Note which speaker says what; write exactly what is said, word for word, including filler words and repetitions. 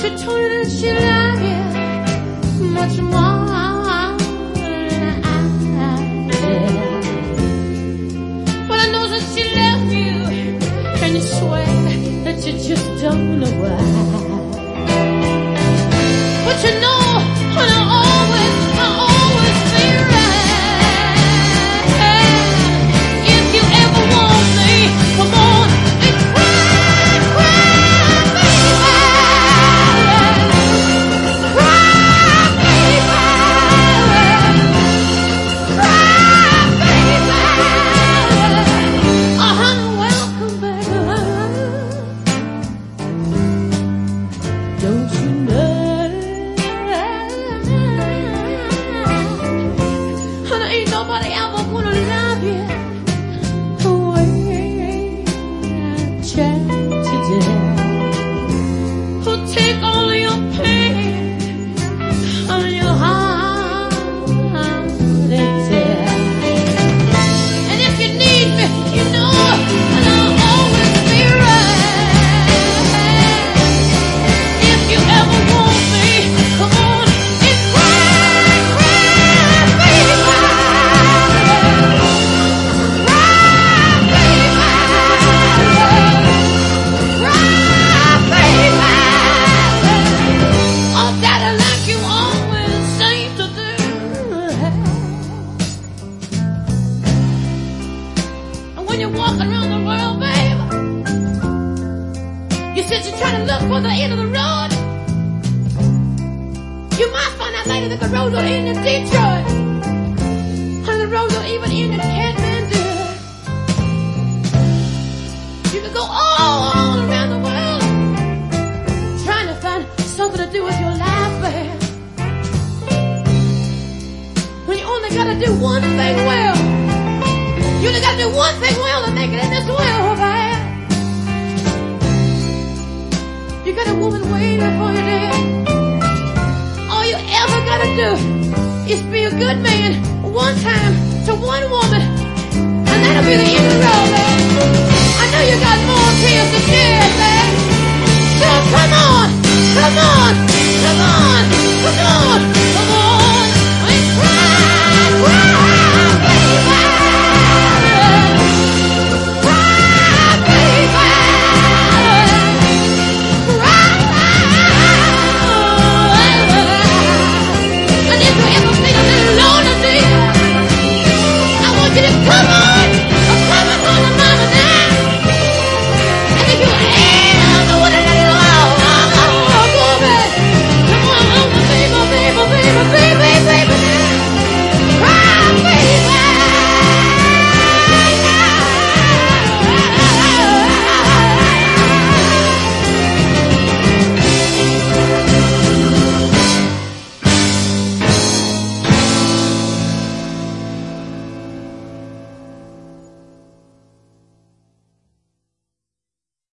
Speaker 1: she told her that she loved you much more than I did. But I know that she loves you, and you swear that you just don't know why. But you know, and I always, I always be right. If you ever want me, come on and cry, cry, baby. Cry, baby. Cry, baby. Uh-huh, welcome, baby. Don't you know? Nobody ever gonna love you the way I tried today. Who'll take all of your pain on your heart and tear. And if you need me, you know, and I'll always be right. If you ever want me, come on and cry, cry, baby. You're walking around the world, babe. You said you're trying to look for the end of the road. You might find out later that the road will end in Detroit, and the road will even end in Kathmandu. You can go all, all around the world trying to find something to do with your life, babe. When you only gotta do one thing well. You only gotta do one thing well to make it in this world, man. You got a woman waiting for you there. All you ever gotta do is be a good man one time to one woman, and that'll be the end of the road, man. I know you got more tears to shed, man. So come on.